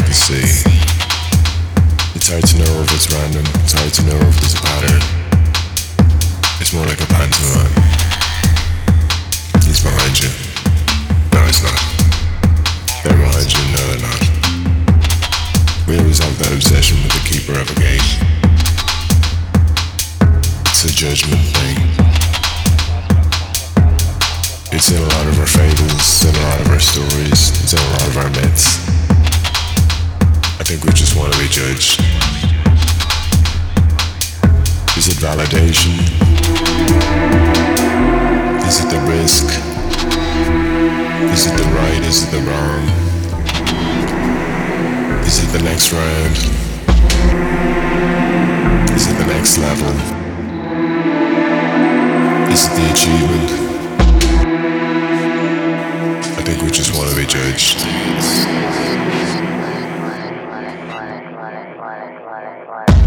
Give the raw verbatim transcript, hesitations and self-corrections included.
to see. It's hard to know if it's random, it's hard to know if there's a pattern. It's more like a pantomime. He's behind you. No, he's not. They're behind you, no they're not. We always have that obsession with the keeper of a gate. It's a judgment thing. It's in a lot of our fables, it's in a lot of our stories, it's in a lot of our myths. I think we just want to be judged. Is it validation? Is it the risk? Is it the right? Is it the wrong? Is it the next round? Is it the next level? Is it the achievement? I think we just want to be judged.